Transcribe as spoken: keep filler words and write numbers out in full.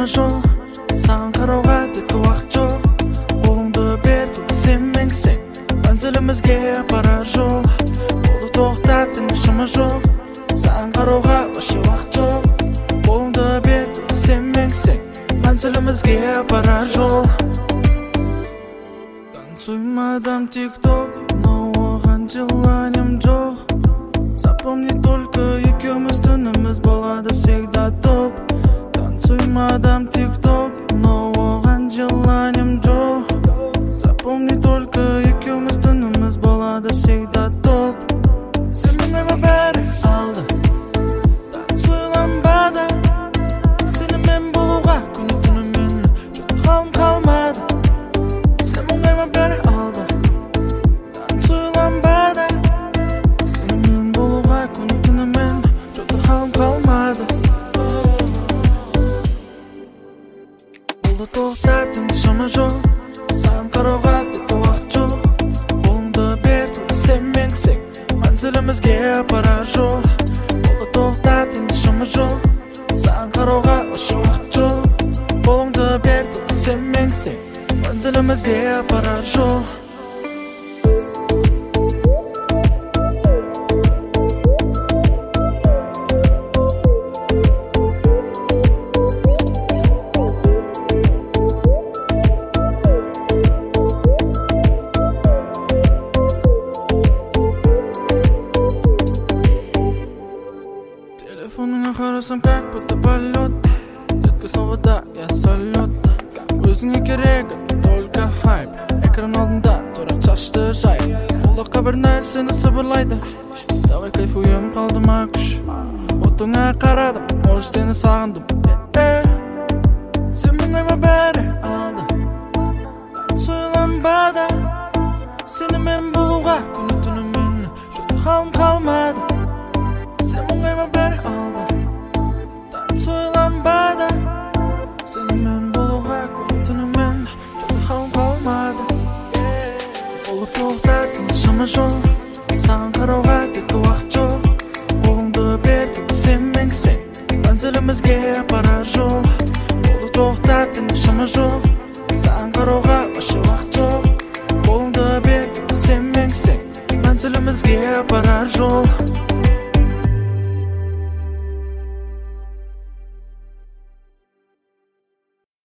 шама жол саған қарауға тіпті уақыт жоқ қолыңды бер сен менсің манзілімізге барар жол қолды тоқтат енді шама жоқ саған қарауға вообще уақыт жоқ қолыңды бер сен менсің манзілімізге барар жол танцуймадам тик-ток но оған желанием жоқ запомни только екеуміз түніміз болады всегда топ танцуймадам тик-ток но оған желанием жоқ запомни только екеуміз түніміз болады всегда топ сен менің бәрі алды танцуйланбады сенімен болуға күні түнімен жоқ халым қалмады сен менің бәрі алды танцуйланбады сенімен болуға күні түнімен жоқ халым қалмады қолды тоқтат енді шама жоқ саған қарауға тіпті уақыт жоқ қолыңды бер сен менсің манзілімізге барар жол қолды тоқтат енді шама жоқ саған қарауға вообще уақыт жоқ қолыңды бер сен менсің манзілімізге барар жол Телефоныңа қарасам как будто полет детка снова да я салют өзіңе керегі только хайп экран алдында тұра шашты жай құлаққа бір нәрсені сыбырлайды давай кайфуем қалды ма күш отыңа қарадым может сені сағындым сен менің бәрі алды танцуйланбады сенімен болуға күні түнімен жоқ халым қалмады сен менің бәрі алды танцуйланбады сенімен болуға күні түнімен жоқ халым қалмады қолды тоқтат енді шама жол